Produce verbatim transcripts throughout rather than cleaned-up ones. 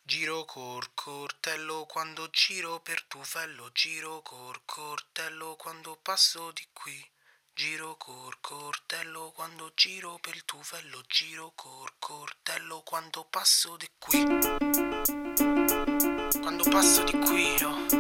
Giro col cortello quando giro per tufello, giro col cortello quando passo di qui. Giro col cortello quando giro per tufello, giro col cortello quando passo di qui. Quando passo di qui, oh.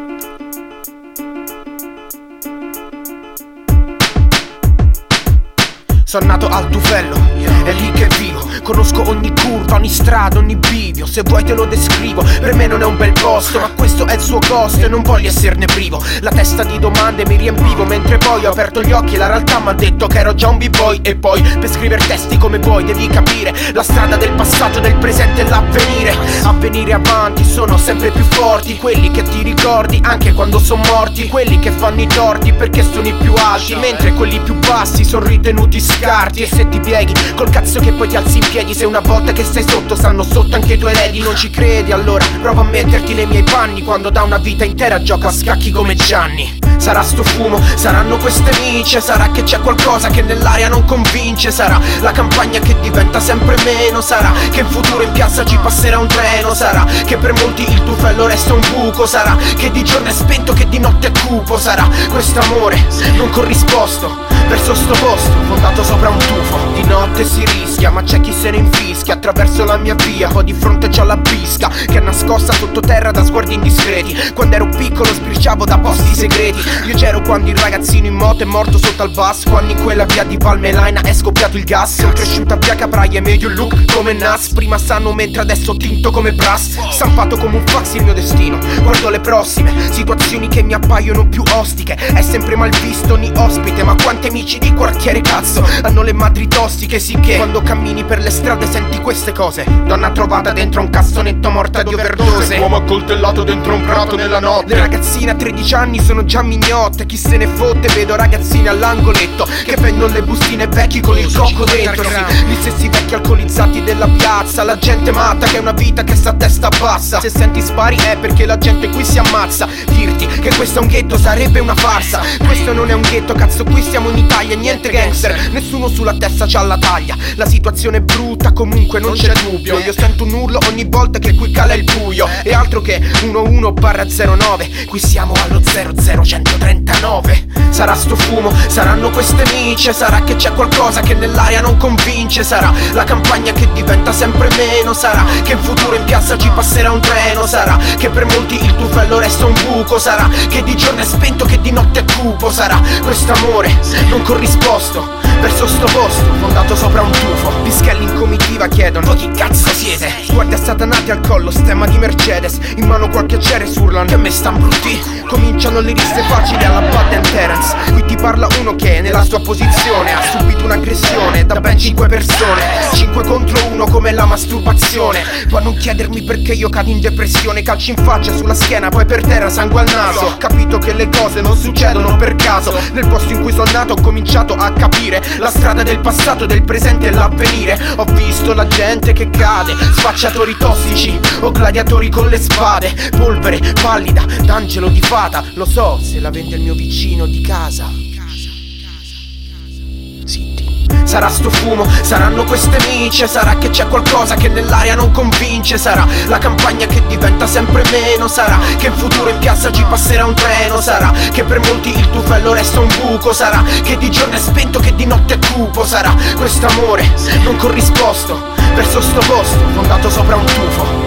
Sono nato al tufello, è lì che vivo. Conosco ogni curva, ogni strada, ogni bivio. Se vuoi te lo descrivo, per me non è un bel posto, ma questo è il suo costo e non voglio esserne privo. La testa di domande mi riempivo, mentre poi ho aperto gli occhi e la realtà m'ha detto che ero già un b-boy. E poi, per scrivere testi come vuoi, devi capire la strada del passato, del presente e l'avvenire. Avvenire avanti sono sempre più forti, quelli che ti ricordi anche quando sono morti, quelli che fanno i torti perché sono i più alti, mentre quelli più bassi sono ritenuti scarsi. E se ti pieghi col cazzo che poi ti alzi in piedi, se una volta che stai sotto stanno sotto anche i tuoi eredi. Non ci credi? Allora prova a metterti nei miei panni, quando da una vita intera gioco a scacchi come Gianni. Sarà sto fumo, saranno queste micie, sarà che c'è qualcosa che nell'aria non convince, sarà la campagna che diventa sempre meno, sarà che in futuro in piazza ci passerà un treno, sarà che per molti il tufello resta un buco, sarà che di giorno è spento, che di notte è cupo, sarà questo amore non corrisposto verso sto posto fondato sopra un tufo. Di notte si rischia, ma c'è chi se ne infischia attraverso la mia via, poi di fronte c'ho la bisca che è nascosta sottoterra da sguardi indiscreti. Quando ero piccolo sbirciavo da posti segreti. Io c'ero quando il ragazzino in moto è morto sotto al bus, quando in quella via di Palmelaina è scoppiato il gas. Sono cresciuta a via Capraia e medio look come Nas, prima sanno mentre adesso tinto come Brass. Stampato come un fax il mio destino, guardo le prossime situazioni che mi appaiono più ostiche. È sempre mal visto ogni ospite, ma quanti amici di quartiere cazzo hanno le madri tossiche, sì che quando cammini per le strade senti queste cose. Donna trovata dentro un cassonetto morta di overdose, uomo accoltellato dentro un prato nella notte. Le ragazzine a tredici anni sono già mignotte, chi se ne fotte, vedo ragazzine all'angoletto che vendono le bustine vecchi con il cocco dentro, sì, gli stessi vecchi alcolizzati della piazza. La gente matta che è una vita che sta a testa bassa. Se senti spari è perché la gente qui si ammazza. Dirti che questo è un ghetto sarebbe una farsa. Questo non è un ghetto, cazzo, qui siamo in Italia, niente gangster, nessuno sulla testa c'ha la taglia. La situazione è brutta, comunque non c'è dubbio. Io sento un urlo ogni volta che qui cala il buio. E altro che undici barra zero nove, qui siamo allo zero zero centotrentanove. Sarà sto fumo, saranno queste micie, sarà che c'è qualcosa che nell'aria non convince, sarà la campagna che diventa sempre meno, sarà che in futuro in piazza ci passerà un treno, sarà che per molti il tufello resta un buco, sarà che di giorno è spento, che di notte è cupo, sarà questo amore non corrisposto verso sto posto fondato sopra un tufo. Pischelli in comitiva chiedono: voi chi cazzo siete? Sguardi assatanati al collo, stemma di Mercedes, in mano qualche Ceres, urlano che me stan brutti. Cominciano le liste facili alla Bud and Terence. Qui ti parla uno che nella sua posizione ha subito un'aggressione da ben cinque persone, cinque contro uno come la masturbazione. Tu a non chiedermi perché io cado in depressione, calci in faccia sulla schiena, poi per terra sangue al naso. Ho capito che le cose non succedono per caso, nel posto in cui sono nato ho cominciato a capire la strada del passato, del presente e l'avvenire. Ho visto la gente che cade, spacciatori tossici o gladiatori con le spade, polvere pallida d'angelo di fata. Lo so se la vende il mio vicino di casa. Zitti. Sarà sto fumo, saranno queste micie, sarà che c'è qualcosa che nell'aria non convince, sarà la campagna che diventa sempre meno, sarà che in futuro in piazza ci passerà un treno, sarà che per molti il tufello resta un buco, sarà che di giorno è spento, che di notte è cupo, sarà questo amore non corrisposto verso sto posto fondato sopra un tufo.